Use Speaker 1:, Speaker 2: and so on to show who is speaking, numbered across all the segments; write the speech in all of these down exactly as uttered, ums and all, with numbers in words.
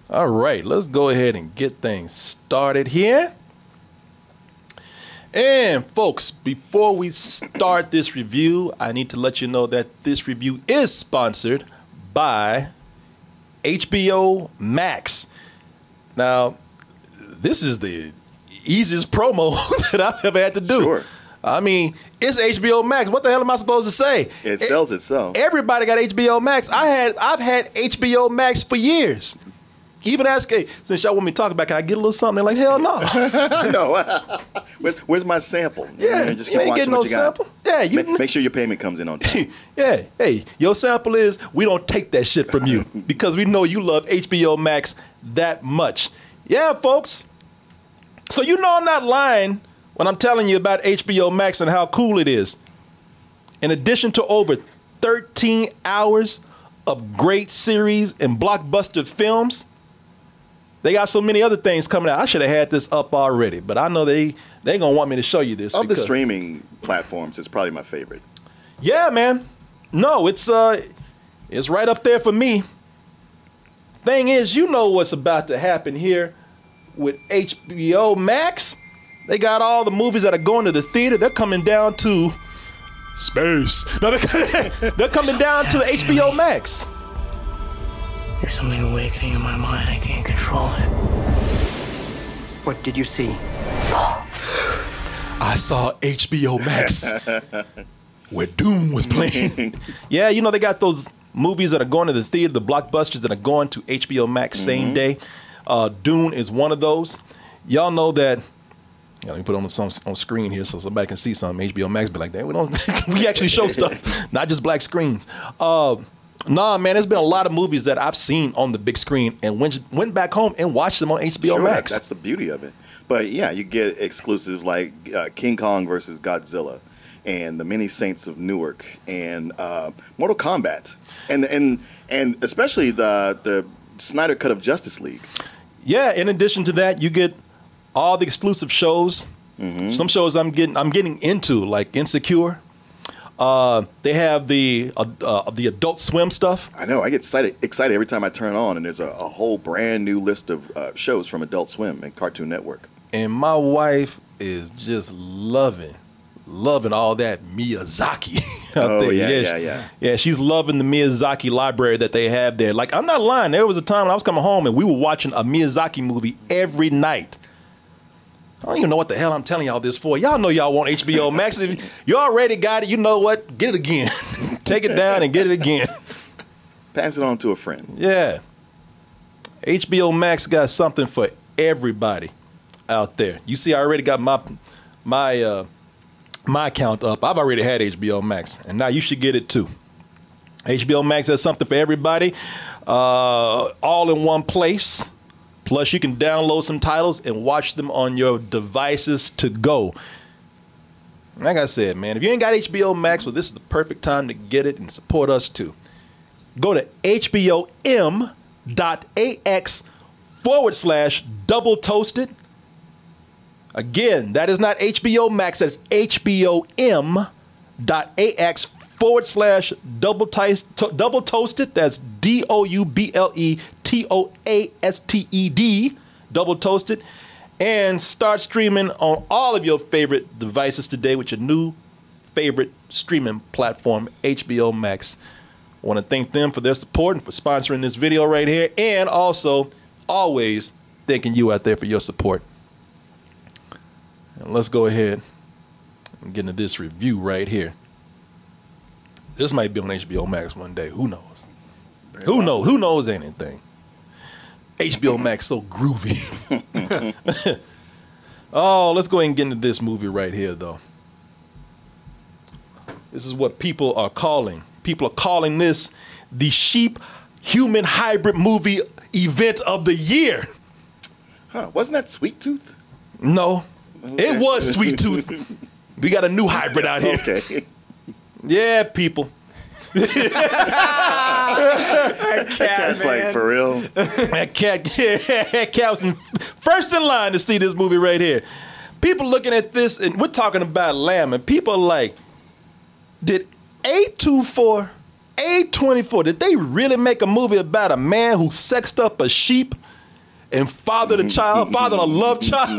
Speaker 1: All right, let's go ahead and get things started here. And folks, before we start this review, I need to let you know that this review is sponsored by H B O Max. Now, this is the easiest promo that I've ever had to do.
Speaker 2: Sure.
Speaker 1: I mean, it's H B O Max. What the hell am I supposed to say?
Speaker 2: It sells itself.
Speaker 1: Everybody got H B O Max. I had, I've had H B O Max for years. Even ask, hey, since y'all want me to talk about, it, can I get a little something? They're like, hell no.
Speaker 2: no. where's, where's my sample?
Speaker 1: Yeah,
Speaker 2: just
Speaker 1: you
Speaker 2: keep
Speaker 1: ain't
Speaker 2: watching
Speaker 1: getting no
Speaker 2: what you got.
Speaker 1: sample. Yeah, you
Speaker 2: make, make sure your payment comes in on time.
Speaker 1: Yeah, hey, your sample is we don't take that shit from you because we know you love H B O Max that much. Yeah, folks. So you know I'm not lying when I'm telling you about H B O Max and how cool it is. In addition to over thirteen hours of great series and blockbuster films, they got so many other things coming out. I should have had this up already, but I know they they gonna want me to show you this.
Speaker 2: Of the streaming platforms, it's probably my favorite.
Speaker 1: Yeah, man. No, it's uh, it's right up there for me. Thing is, you know what's about to happen here with H B O Max. They got all the movies that are going to the theater. They're coming down to space. No, they're, they're coming down to the H B O Max.
Speaker 3: There's something awakening in my mind. I can't control it. What did you see?
Speaker 1: I saw H B O Max where Dune was playing. Yeah, you know, they got those movies that are going to the theater, the blockbusters that are going to H B O Max same mm-hmm. day. Uh, Dune is one of those. Y'all know that. Yeah, let me put it on some on screen here so somebody can see something. H B O Max be like that. We don't. We actually show stuff, not just black screens. Uh, Nah, man, there's been a lot of movies that I've seen on the big screen and went went back home and watched them on H B O
Speaker 2: sure,
Speaker 1: Max.
Speaker 2: That's the beauty of it. But yeah, you get exclusives like uh, King Kong versus Godzilla, and The Many Saints of Newark, and uh, Mortal Kombat, and and and especially the the Snyder Cut of Justice League.
Speaker 1: Yeah. In addition to that, you get all the exclusive shows. Mm-hmm. Some shows I'm getting I'm getting into, like Insecure. Uh, they have the uh, uh, the Adult Swim stuff.
Speaker 2: I know. I get excited excited every time I turn on, and there's a, a whole brand new list of uh, shows from Adult Swim and Cartoon Network.
Speaker 1: And my wife is just loving, loving all that Miyazaki out
Speaker 2: oh,
Speaker 1: there.
Speaker 2: yeah,
Speaker 1: yeah,
Speaker 2: yeah,
Speaker 1: she,
Speaker 2: yeah.
Speaker 1: Yeah, she's loving the Miyazaki library that they have there. Like, I'm not lying. There was a time when I was coming home and we were watching a Miyazaki movie every night. I don't even know what the hell I'm telling y'all this for. Y'all know y'all want H B O Max. If you already got it, you know what? Get it again. Take it down and get it again.
Speaker 2: Pass it on to a friend.
Speaker 1: Yeah. H B O Max got something for everybody out there. You see, I already got my my uh, my account up. I've already had H B O Max, and now you should get it too. H B O Max has something for everybody, uh, all in one place. Plus, you can download some titles and watch them on your devices to go. Like I said, man, if you ain't got H B O Max, well, this is the perfect time to get it and support us too. Go to hbom.ax forward slash double toasted. Again, that is not H B O Max. That's hbom.ax forward slash double, tis, to, double toasted. That's D O U B L E T O A S T E D, double toasted. And start streaming on all of your favorite devices today with your new favorite streaming platform, H B O Max. I want to thank them for their support and for sponsoring this video right here. And also, always thanking you out there for your support. And let's go ahead and get into this review right here. This might be on H B O Max one day. Who knows? Very Who awesome. knows? Who knows anything? H B O Max so groovy. Oh, let's go ahead and get into this movie right here, though. This is what people are calling. People are calling this the sheep-human hybrid movie event of the year.
Speaker 2: Huh? Wasn't that Sweet Tooth?
Speaker 1: No, okay. It was Sweet Tooth. We got a new hybrid out here.
Speaker 2: Okay.
Speaker 1: Yeah, people.
Speaker 2: That cat's man. Like, for real.
Speaker 1: That cat, yeah, that cat was in, first in line to see this movie right here. People looking at this, and we're talking about Lamb, and people are like, did A twenty-four, A twenty-four, did they really make a movie about a man who sexed up a sheep and father the child, father the love child.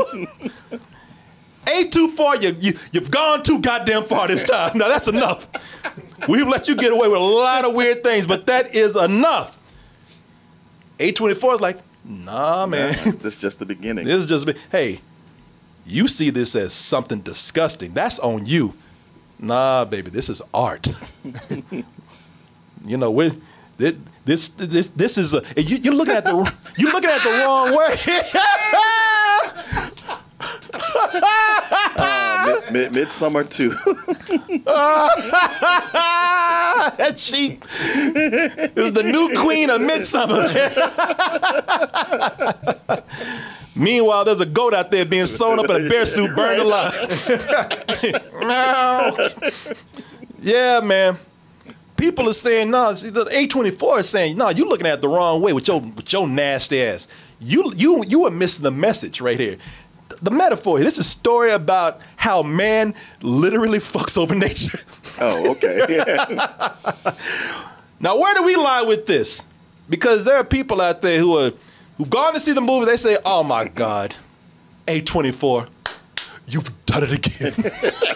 Speaker 1: A twenty-four, you, you, you've gone too goddamn far this time. Now that's enough. We've let you get away with a lot of weird things, but that is enough. A twenty-four is like, nah, man.
Speaker 2: Nah, this is just the beginning.
Speaker 1: This is just, hey, you see this as something disgusting. That's on you. Nah, baby, this is art. You know, we this this this is a, you, you're looking at the you're looking at the wrong way.
Speaker 2: uh, mid, mid, Midsummer two.
Speaker 1: That sheep is the new queen of Midsummer. Meanwhile, there's a goat out there being sewn up in a bear suit, burned alive. Yeah, man. People are saying, no, see, the A twenty-four is saying, no, you're looking at it the wrong way with your with your nasty ass. You you you are missing the message right here. The metaphor here, this is a story about how man literally fucks over nature.
Speaker 2: Oh, okay. Yeah.
Speaker 1: Now, where do we lie with this? Because there are people out there who are who've gone to see the movie, they say, oh my God, A twenty-four, you've done it again.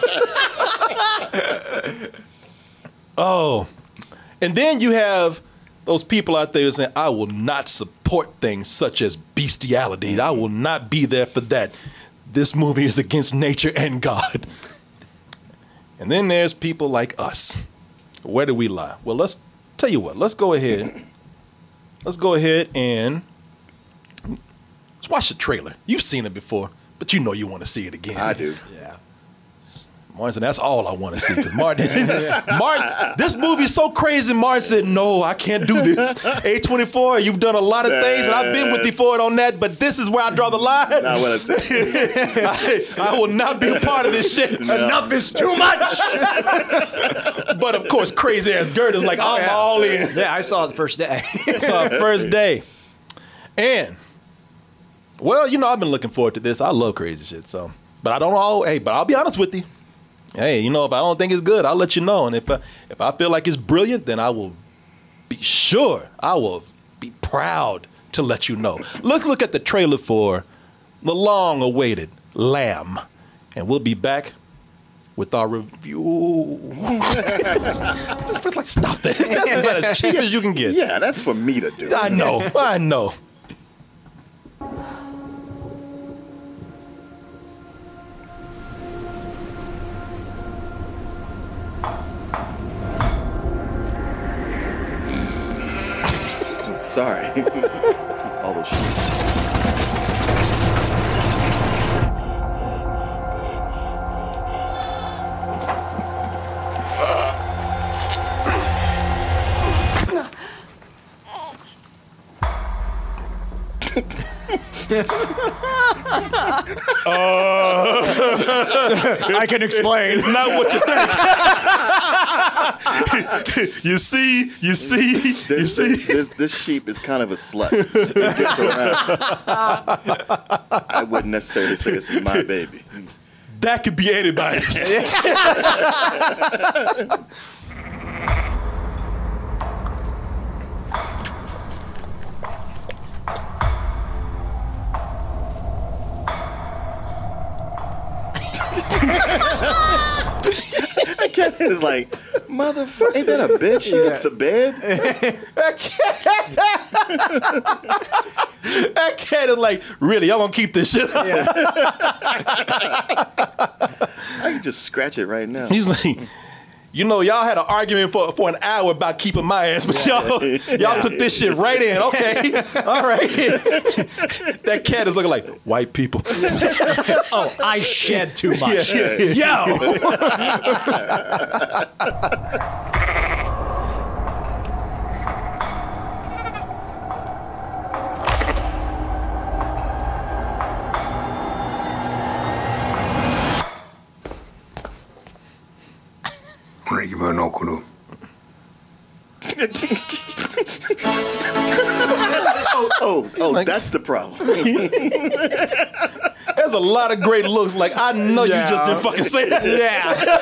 Speaker 1: Oh. And then you have those people out there saying, I will not support things such as bestiality. I will not be there for that. This movie is against nature and God. And then there's people like us. Where do we lie? Well, let's tell you what. Let's go ahead. Let's go ahead and let's watch the trailer. You've seen it before, but you know you want to see it again.
Speaker 2: I do.
Speaker 4: Yeah.
Speaker 1: Martin said, that's all I want to see. Because Martin, Martin, this movie's so crazy. Martin said, no, I can't do this. A twenty-four, you've done a lot of things, and I've been with you for it on that, but this is where I draw the line.
Speaker 2: Not what I said.
Speaker 1: I, I will not be a part of this shit.
Speaker 2: No.
Speaker 1: Enough is too much. But of course, crazy ass Gert is like, I'm
Speaker 4: yeah.
Speaker 1: all in.
Speaker 4: Yeah, I saw it the first day.
Speaker 1: So first day. And, well, you know, I've been looking forward to this. I love crazy shit, so. But I don't know, hey, but I'll be honest with you. Hey, you know, if I don't think it's good, I'll let you know. And if I, if I feel like it's brilliant, then I will be sure, I will be proud to let you know. Let's look at the trailer for the long-awaited Lamb. And we'll be back with our review. Like, stop that. That's about as cheap as you can get.
Speaker 2: Yeah, that's for me to do.
Speaker 1: I know, I know.
Speaker 2: Sorry. All those shit.
Speaker 1: uh,
Speaker 4: I can explain.
Speaker 1: It's not what you think. You see, you see,
Speaker 2: This,
Speaker 1: you see.
Speaker 2: This, this sheep is kind of a slut. I wouldn't necessarily say this is my baby.
Speaker 1: That could be anybody's.
Speaker 2: Cat is like, motherfucker, ain't that a bitch? She gets the bed.
Speaker 1: That cat, that cat is like, really, y'all gonna keep this shit up?
Speaker 4: Yeah.
Speaker 2: I can just scratch it right now.
Speaker 1: He's like, you know, y'all had an argument for for an hour about keeping my ass, but y'all y'all took this shit right in. Okay, all right. That cat is looking like white people.
Speaker 4: Oh, I shed too much.
Speaker 1: Yeah.
Speaker 4: Yo.
Speaker 2: oh, oh, oh,
Speaker 1: Like-
Speaker 2: that's the problem.
Speaker 1: There's a lot of great looks. Like, I know
Speaker 4: Yeah.
Speaker 1: you just didn't fucking say that.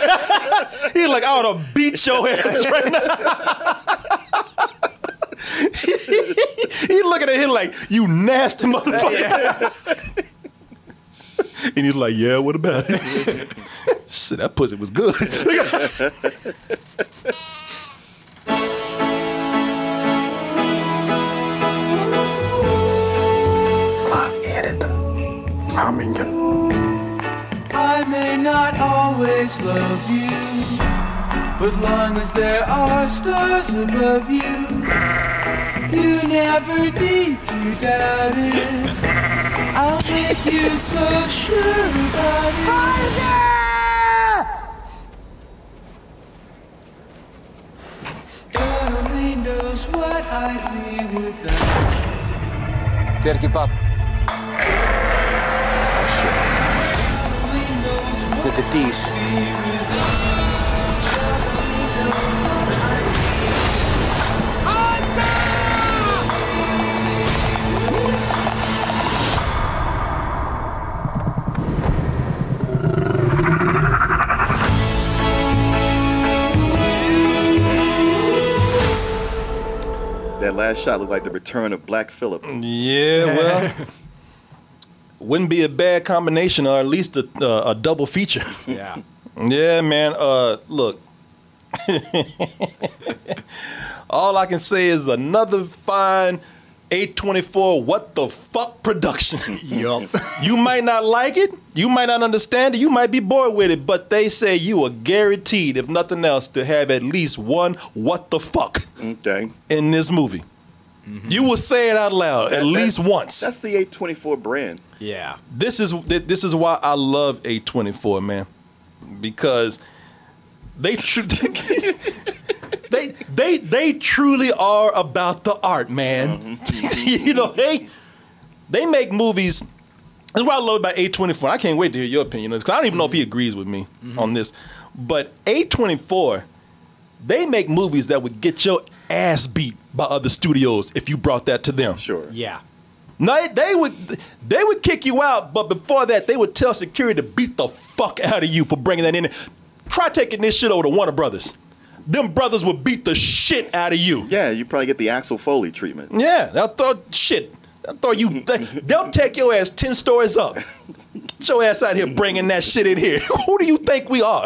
Speaker 4: Yeah.
Speaker 1: He's like, I ought to beat your ass right now. He looking at him like, you nasty motherfucker. And he's like, yeah, what about it? Shit, that pussy was good.
Speaker 5: I may not always love you, but long as there are stars above you, you never need to doubt it. I'll make you so sure about it. God only knows what I'd be without you.
Speaker 6: Gotta keep up. With the teeth.
Speaker 2: That last shot looked like the return of Black Phillip.
Speaker 1: Yeah, well, wouldn't be a bad combination, or at least a, uh, a double feature.
Speaker 4: Yeah.
Speaker 1: Yeah, man. Uh, look, all I can say is another fine A twenty-four what the fuck production.
Speaker 4: Yup.
Speaker 1: You might not like it, you might not understand it, you might be bored with it, but they say you are guaranteed, if nothing else, to have at least one what the fuck
Speaker 2: Okay.
Speaker 1: in this movie. Mm-hmm. You will say it out loud
Speaker 2: That-
Speaker 1: at
Speaker 2: that-
Speaker 1: least once.
Speaker 2: That's the A twenty-four brand.
Speaker 4: Yeah.
Speaker 1: This is this is why I love A twenty-four, man, because they tr- they they they truly are about the art, man. Mm-hmm. You know, they they make movies. That's what I love about A twenty-four. I can't wait to hear your opinion on this, because I don't even know if he agrees with me mm-hmm. on this. But A twenty-four, they make movies that would get your ass beat by other studios if you brought that to them.
Speaker 2: Sure.
Speaker 4: Yeah.
Speaker 1: No, they, they would they would kick you out, but before that, they would tell security to beat the fuck out of you for bringing that in. Try taking this shit over to Warner Brothers. Them brothers would beat the shit out of you.
Speaker 2: Yeah, you probably get the Axel Foley treatment.
Speaker 1: Yeah, they'll throw shit. They'll throw you. They, they'll take your ass ten stories up. Get your ass out here bringing that shit in here. Who do you think we are?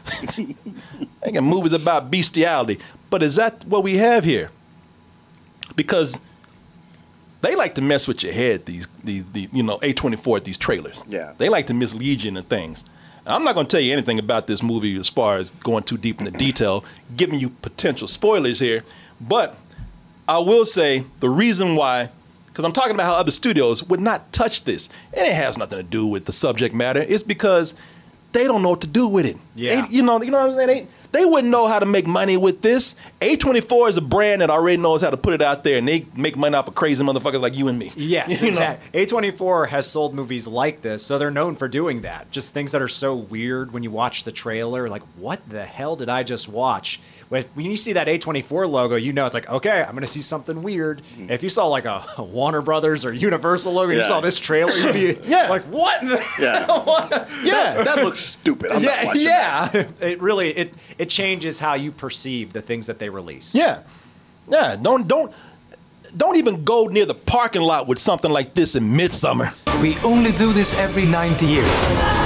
Speaker 1: They got movies about bestiality, but is that what we have here? Because they like to mess with your head. These, these, the you know, A twenty-four, these trailers.
Speaker 2: Yeah.
Speaker 1: They like to mislead you into things. And I'm not going to tell you anything about this movie as far as going too deep into detail, giving you potential spoilers here. But I will say the reason why, because I'm talking about how other studios would not touch this, and it has nothing to do with the subject matter. It's because they don't know what to do with it.
Speaker 4: Yeah.
Speaker 1: They, you know, you know what I'm saying? They, they wouldn't know how to make money with this. A twenty-four is a brand that already knows how to put it out there, and they make money off of crazy motherfuckers like you and me.
Speaker 4: Yes,
Speaker 1: You know?
Speaker 4: exactly. A twenty-four has sold movies like this, so they're known for doing that. Just things that are so weird when you watch the trailer, like, what the hell did I just watch? When you see that A twenty-four logo, you know it's like, okay, I'm going to see something weird.
Speaker 1: Mm-hmm.
Speaker 4: If you saw like a, a Warner Brothers or Universal logo, and
Speaker 2: Yeah.
Speaker 4: you saw this trailer, you'd be
Speaker 1: Yeah.
Speaker 4: like, what? in the
Speaker 2: Yeah.
Speaker 1: Yeah.
Speaker 2: That looks stupid. I'm not
Speaker 4: yeah,
Speaker 2: watching
Speaker 4: yeah.
Speaker 2: that.
Speaker 4: It really it it changes how you perceive the things that they release.
Speaker 1: Yeah, yeah. Don't don't don't even go near the parking lot with something like this in midsummer.
Speaker 7: We only do this every ninety years.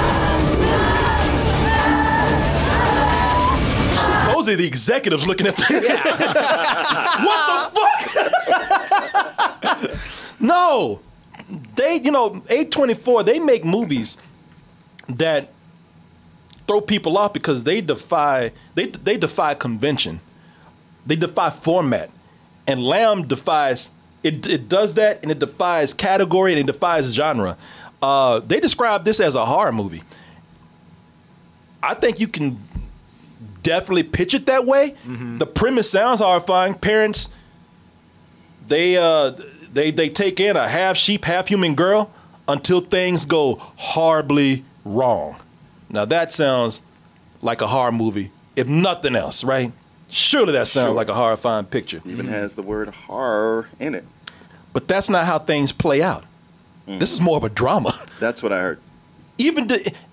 Speaker 1: Those are the executives looking at the. What the fuck? No, they you know A twenty-four. They make movies that throw people off because they defy they they defy convention. They defy format, and Lamb defies it. It does that, and it defies category, and it defies genre. Uh, they describe this as a horror movie. I think you can definitely pitch it that way. Mm-hmm. The premise sounds horrifying. Parents, they uh, they they take in a half sheep, half human girl until things go horribly wrong. Now that sounds like a horror movie, if nothing else, right? Surely that sounds
Speaker 2: Sure.
Speaker 1: like a horrifying picture.
Speaker 2: Even has the word horror in it.
Speaker 1: But that's not how things play out. This is more of a drama.
Speaker 2: That's what I heard.
Speaker 1: Even the,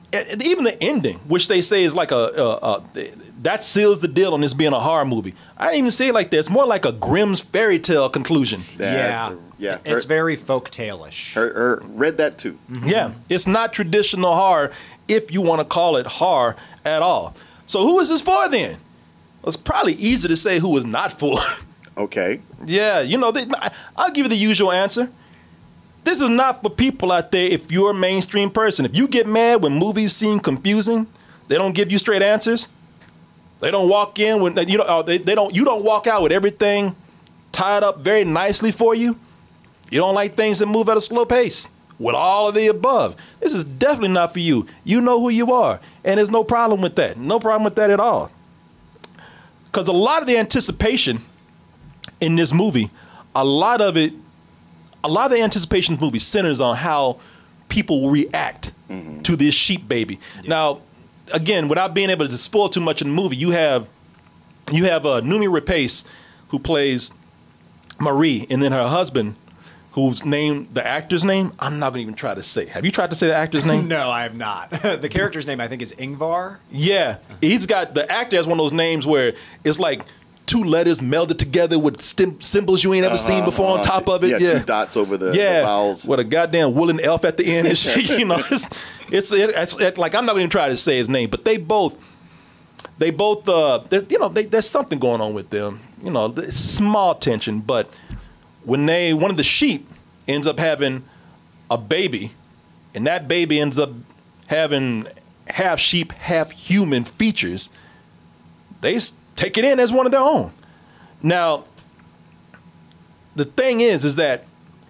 Speaker 1: and even the ending, which they say is like a, a, a that seals the deal on this being a horror movie. I didn't even say it like that. It's more like a Grimm's fairy tale conclusion.
Speaker 4: Yeah,
Speaker 2: yeah.
Speaker 4: It's
Speaker 2: Her-
Speaker 4: very folktale-ish.
Speaker 2: Her, her, read that too.
Speaker 1: Yeah, it's not traditional horror, if you want to call it horror at all. So who is this for then? It's probably easy to say who is not for.
Speaker 2: Okay.
Speaker 1: Yeah, you know, they, I'll give you the usual answer. This is not for people out there if you're a mainstream person. If you get mad when movies seem confusing, they don't give you straight answers. They don't walk in when you know they, they don't you don't walk out with everything tied up very nicely for you. You don't like things that move at a slow pace. With all of the above, this is definitely not for you. You know who you are, and there's no problem with that. No problem with that at all. Because a lot of the anticipation in this movie, a lot of it, a lot of the anticipation of the movie centers on how people will react mm-hmm. to this sheep baby. Yeah. Now, again, without being able to spoil too much in the movie, you have you have uh, Noomi Rapace, who plays Marie, and then her husband, whose name, the actor's name, I'm not going to even try to say. Have you tried to say the actor's name?
Speaker 4: No, I have not. The character's name, I think, is Ingvar.
Speaker 1: Yeah. He's got, the actor has one of those names where it's like two letters melded together with stim- symbols you ain't ever uh-huh, seen before uh-huh. on top of it.
Speaker 2: Yeah,
Speaker 1: yeah,
Speaker 2: two dots over the,
Speaker 1: yeah.
Speaker 2: the vowels.
Speaker 1: With a goddamn woolen elf at the end and shit. You know, it's, it's, it, it's it, like, I'm not going to try to say his name, but they both, they both, uh, you know, they, there's something going on with them. You know, small tension, but when they, one of the sheep ends up having a baby, and that baby ends up having half sheep, half human features, they s- take it in as one of their own. Now, the thing is, is that,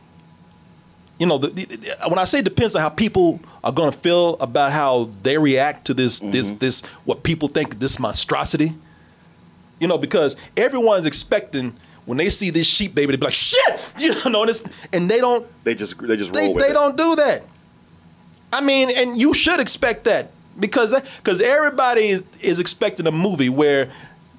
Speaker 1: you know, the, the, when I say it depends on how people are going to feel about how they react to this, mm-hmm. this, this, what people think this monstrosity, you know, because everyone's expecting when they see this sheep baby, they be like, shit, you know, and, it's, and they don't.
Speaker 2: They just they just roll
Speaker 1: they,
Speaker 2: with
Speaker 1: they
Speaker 2: it.
Speaker 1: don't do that. I mean, and you should expect that because because everybody is, is expecting a movie where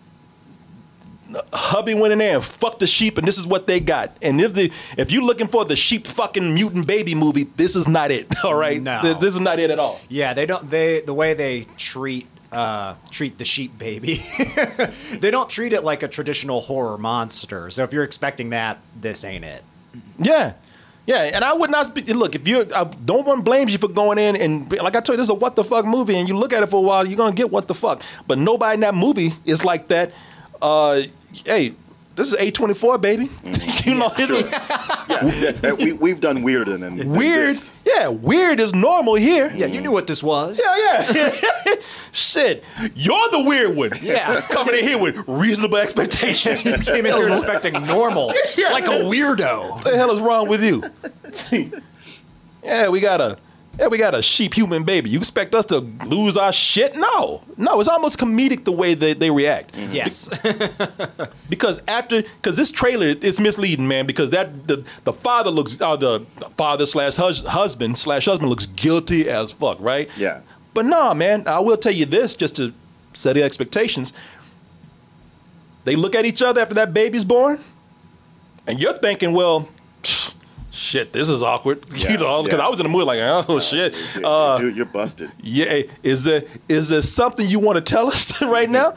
Speaker 1: hubby went in there and fucked the sheep, and this is what they got. And if the if you're looking for the sheep fucking mutant baby movie, this is not it. All right,
Speaker 4: no,
Speaker 1: this, this is not it at all.
Speaker 4: Yeah, they don't. They the way they treat. Uh, treat the sheep baby. They don't treat it like a traditional horror monster. So if you're expecting that, this ain't it.
Speaker 1: Yeah. Yeah, and I would not speak. Look, if you're, I, no one blames you for going in and, like I told you, this is a what the fuck movie, and you look at it for a while, you're going to get what the fuck. But nobody in that movie is like that. Uh, hey, this is A twenty-four, baby. Mm-hmm. you know,
Speaker 2: yeah, sure. yeah, yeah, we, we've done weirder than, than
Speaker 1: weird.
Speaker 2: This.
Speaker 1: Yeah, weird is normal here.
Speaker 4: Yeah, you knew what this was.
Speaker 1: Yeah, yeah. Shit, you're the weird one.
Speaker 4: Yeah.
Speaker 1: Coming in here with reasonable expectations.
Speaker 4: You came in here expecting normal,
Speaker 1: yeah.
Speaker 4: like a weirdo.
Speaker 1: What the hell is wrong with you? yeah, we got a yeah, we got a sheep human baby. You expect us to lose our shit? No. No, it's almost comedic the way they, they react.
Speaker 4: Mm-hmm. Yes.
Speaker 1: Be- because after, because this trailer is misleading, man, because that the, the father looks, uh, the father slash hus- husband slash husband looks guilty as fuck, right?
Speaker 2: Yeah.
Speaker 1: But nah, man, I will tell you this just to set the expectations. They look at each other after that baby's born, and you're thinking, well, pfft, shit, this is awkward.
Speaker 2: Yeah,
Speaker 1: you know, because
Speaker 2: yeah.
Speaker 1: I was in the mood like, oh, uh, shit.
Speaker 2: Dude,
Speaker 1: Uh,
Speaker 2: dude, you're busted.
Speaker 1: yeah, is there is there something you want to tell us right now?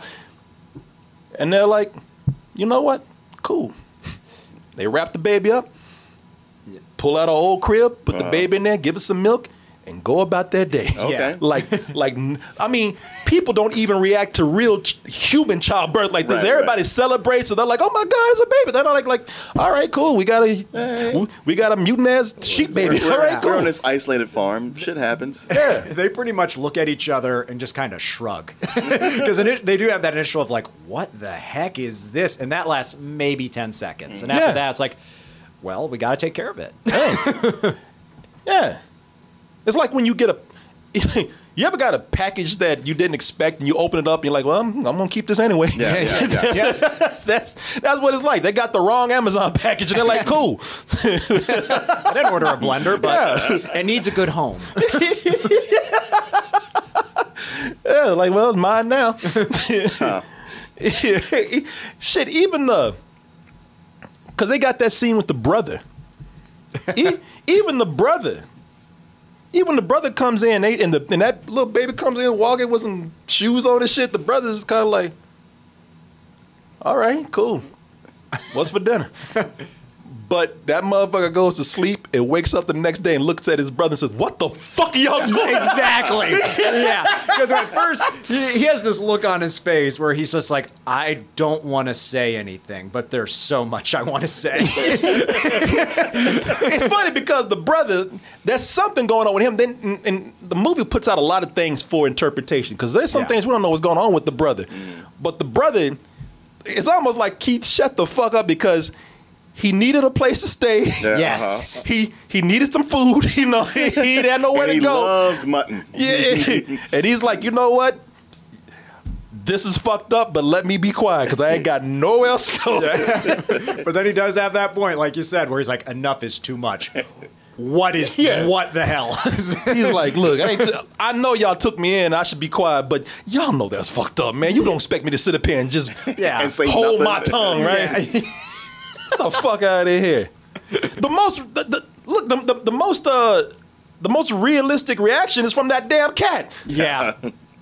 Speaker 1: And they're like, you know what? Cool. They wrap the baby up, pull out an old crib, put uh-huh. the baby in there, give it some milk, and go about their day.
Speaker 2: Okay.
Speaker 1: Like, like, I mean, people don't even react to real ch- human childbirth like this.
Speaker 2: Right,
Speaker 1: Everybody
Speaker 2: right.
Speaker 1: celebrates, so they're like, "Oh my God, it's a baby." They're not like, like, all right, cool. We got a,
Speaker 2: hey.
Speaker 1: we got a mutant ass sheep baby.
Speaker 2: We're, we're,
Speaker 1: all right, cool.
Speaker 2: We're on this isolated farm. Shit happens.
Speaker 1: Yeah.
Speaker 4: They pretty much look at each other and just kind of shrug. Because they do have that initial of like, what the heck is this? And that lasts maybe ten seconds. And after
Speaker 1: Yeah.
Speaker 4: that, it's like, well, we got to take care of it.
Speaker 1: Hey. Yeah. It's like when you get a, you ever got a package that you didn't expect and you open it up and you're like, well, I'm, I'm going to keep this anyway.
Speaker 2: Yeah, yeah, yeah.
Speaker 4: Yeah.
Speaker 1: that's that's what it's like. They got the wrong Amazon package and they're like, cool.
Speaker 4: I didn't order a blender, but it needs a good home.
Speaker 1: Yeah, like, well, it's mine now.
Speaker 2: Huh.
Speaker 1: Shit, even the, because they got that scene with the brother. E- even the brother even when the brother comes in, they, and the and that little baby comes in walking with some shoes on and shit, the brother's kind of like, all right, cool. What's for dinner? But that motherfucker goes to sleep and wakes up the next day and looks at his brother and says, what the fuck are y'all doing?
Speaker 4: Exactly. Yeah. Because at first, he, he has this look on his face where he's just like, I don't want to say anything, but there's so much I want to say.
Speaker 1: It's funny because the brother, there's something going on with him. Then and, and the movie puts out a lot of things for interpretation because there's some
Speaker 4: Yeah.
Speaker 1: things we don't know what's going on with the brother. But the brother, it's almost like Keith shut the fuck up because he needed a place to stay.
Speaker 2: Yeah,
Speaker 4: Yes.
Speaker 2: uh-huh.
Speaker 1: He he needed some food. You know, he, he had nowhere
Speaker 2: And
Speaker 1: to
Speaker 2: he
Speaker 1: go.
Speaker 2: loves mutton.
Speaker 1: Yeah, and he's like, you know what? This is fucked up, but let me be quiet because I ain't got nowhere else to go.
Speaker 4: But then he does have that point, like you said, where he's like, enough is too much. What is,
Speaker 1: Yeah.
Speaker 4: what the hell?
Speaker 1: He's like, look, I, ain't, I know y'all took me in. I should be quiet, but y'all know that's fucked up, man. You don't expect me to sit up here and just
Speaker 4: Yeah.
Speaker 2: And say
Speaker 1: hold
Speaker 2: nothing.
Speaker 1: my tongue, right? Get the fuck out of here. The most, the, the, look, the, the, the most, uh, the most realistic reaction is from that damn cat.
Speaker 4: Yeah.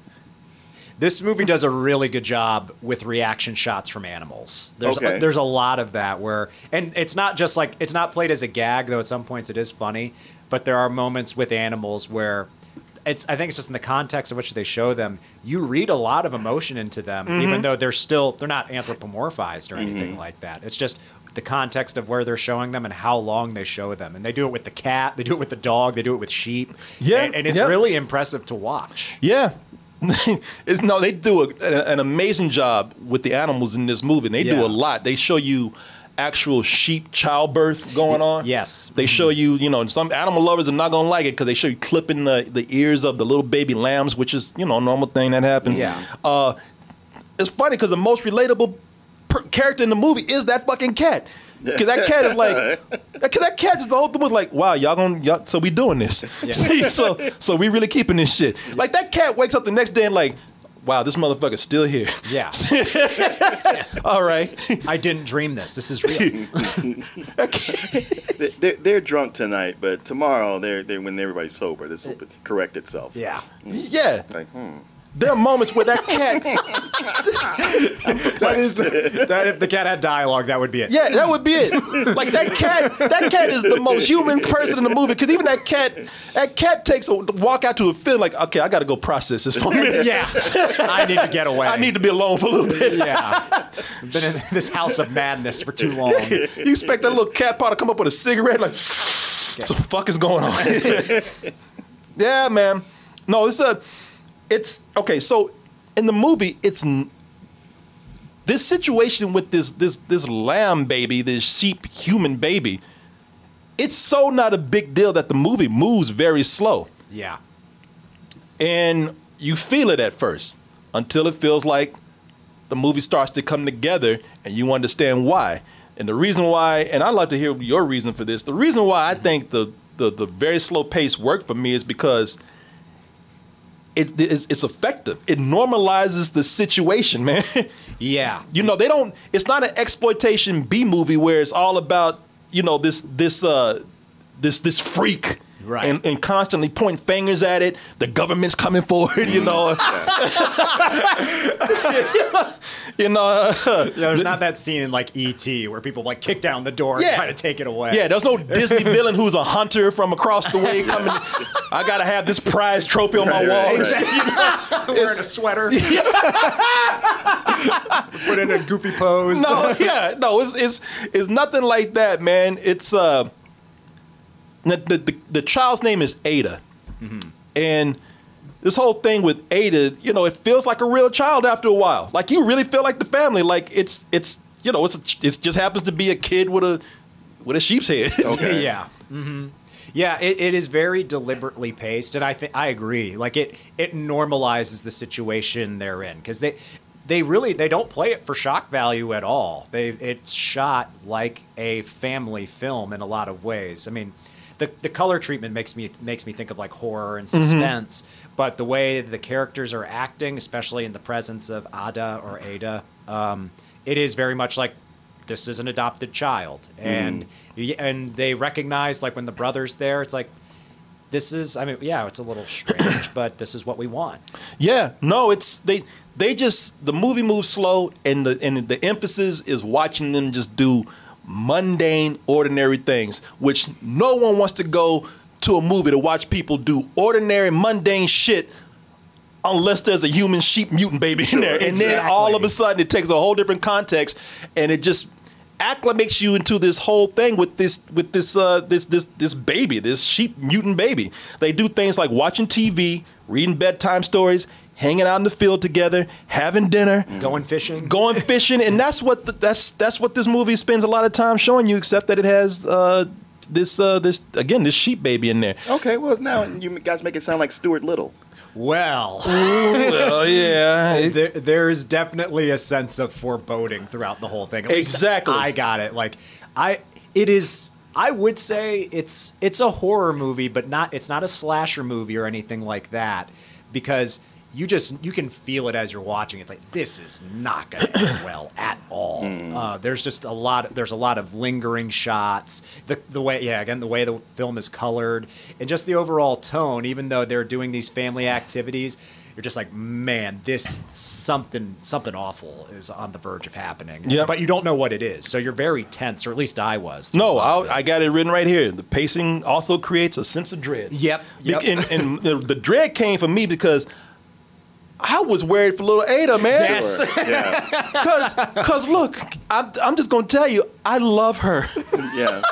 Speaker 4: This movie does a really good job with reaction shots from animals. There's
Speaker 2: Okay.
Speaker 4: a, there's a lot of that where, and it's not just like, it's not played as a gag, though at some points it is funny, but there are moments with animals where it's, I think it's just in the context of which they show them, you read a lot of emotion into them, even though they're still, they're not anthropomorphized or anything like that. It's just the context of where they're showing them and how long they show them. And they do it with the cat, they do it with the dog, they do it with sheep.
Speaker 1: Yeah,
Speaker 4: And, and it's
Speaker 1: yeah.
Speaker 4: really impressive to watch.
Speaker 1: Yeah. it's, no, they do a, an amazing job with the animals in this movie. And they
Speaker 4: Yeah.
Speaker 1: do a lot. They show you actual sheep childbirth going on.
Speaker 4: Yes.
Speaker 1: They show you, you know, some animal lovers are not going to like it because they show you clipping the, the ears of the little baby lambs, which is, you know, a normal thing that happens.
Speaker 4: Yeah.
Speaker 1: Uh, it's funny because the most relatable per- character in the movie is that fucking cat. Because that cat is like, because that cat is the whole thing was like, wow, y'all gonna, y'all, so we doing this.
Speaker 4: Yeah.
Speaker 1: so, so we really keeping this shit. Like that cat wakes up the next day and like, wow, this motherfucker's still here.
Speaker 4: Yeah.
Speaker 1: All right.
Speaker 4: I didn't dream this. This is real.
Speaker 2: They're, they're drunk tonight, but tomorrow, they're, they're when everybody's sober, this will correct itself.
Speaker 4: Yeah.
Speaker 1: Yeah.
Speaker 2: Like, hmm.
Speaker 1: There are moments where that cat,
Speaker 4: That is the, that if the cat had dialogue, that would be it.
Speaker 1: yeah, that would be it. Like that cat, that cat is the most human person in the movie. Because even that cat, that cat takes a walk out to a field like, okay, I got to go process this for a minute.
Speaker 4: Yeah. I need to get away.
Speaker 1: I need to be alone for a little bit.
Speaker 4: Yeah. I've been in this house of madness for too long.
Speaker 1: You expect that little cat paw to come up with a cigarette, like, what the fuck is going on? Yeah, man. No, it's a, it's okay. So in the movie, it's n- this situation with this this this lamb baby, this sheep human baby. It's so not a big deal that the movie moves very slow,
Speaker 4: Yeah.
Speaker 1: and you feel it at first until it feels like the movie starts to come together and you understand why. And the reason why, and I'd like to hear your reason for this. The reason why I think the the, the very slow pace worked for me is because it, it's, it's effective. It normalizes the situation, man.
Speaker 4: Yeah.
Speaker 1: You know, they don't, it's not an exploitation B movie where it's all about, you know, this this uh this this freak.
Speaker 4: Right.
Speaker 1: And, and constantly pointing fingers at it. The government's coming forward, you know. you know. uh,
Speaker 4: Yeah, there's not that scene in like E T where people like kick down the door
Speaker 1: Yeah.
Speaker 4: and try to take it away.
Speaker 1: Yeah, there's no Disney villain who's a hunter from across the way coming. I gotta have this prize trophy on my
Speaker 2: Right,
Speaker 1: wall.
Speaker 2: right,
Speaker 4: wearing a sweater. Put in a goofy pose.
Speaker 1: No, yeah, no, it's it's it's nothing like that, man. It's uh, the the the, the child's name is Ada, and this whole thing with Ada, you know, it feels like a real child after a while. Like you really feel like the family. Like it's it's you know, it's a, it just happens to be a kid with a with a sheep's head.
Speaker 2: Okay.
Speaker 4: Yeah. hmm Yeah, it, it is very deliberately paced, and I think I agree. Like it, it normalizes the situation they're in because they, they really they don't play it for shock value at all. They it's shot like a family film in a lot of ways. I mean, the the color treatment makes me makes me think of like horror and suspense, but the way the characters are acting, especially in the presence of Ada or Ada, um, it is very much like. This is an adopted child, and y and they recognize like when the brother's there, it's like this is, I mean, yeah, it's a little strange, but this is what we want.
Speaker 1: Yeah, no, it's they they just the movie moves slow, and the and the emphasis is watching them just do mundane, ordinary things, which no one wants to go to a movie to watch people do ordinary, mundane shit unless there's a human sheep mutant baby in there. And then all of a sudden it takes a whole different context, and it just acclimates you into this whole thing with this with this uh this this this baby, this sheep mutant baby. They do things like watching T V, reading bedtime stories, hanging out in the field together, having dinner,
Speaker 4: going fishing,
Speaker 1: going fishing, and that's what the, that's that's what this movie spends a lot of time showing you. Except that it has uh, this uh, this again this sheep baby in there.
Speaker 2: Okay, well now you guys make it sound like Stuart Little.
Speaker 4: Well,
Speaker 1: well, yeah.
Speaker 4: there, there is definitely a sense of foreboding throughout the whole thing. At least
Speaker 1: Exactly.
Speaker 4: I got it. Like, I, it is. I would say it's it's a horror movie, but not. It's not a slasher movie or anything like that, because you just you can feel it as you're watching. It's like, this is not going to end well at all. Mm. Uh, there's just a lot. There's a lot of lingering shots. The the way yeah again the way the film is colored, and just the overall tone. Even though they're doing these family activities, you're just like, man, this something something awful is on the verge of happening.
Speaker 1: Yep.
Speaker 4: But you don't know what it is, so you're very tense, or at least I was.
Speaker 1: No, I, I got it written right here. The pacing also creates a sense of dread.
Speaker 4: Yep. yep.
Speaker 1: And, and the, the dread came from me because I was worried for little Ada, man.
Speaker 4: Yes.
Speaker 2: Sure. Yeah.
Speaker 1: Cause, cause look, I'm, I'm just gonna tell you, I love her.
Speaker 2: Yeah.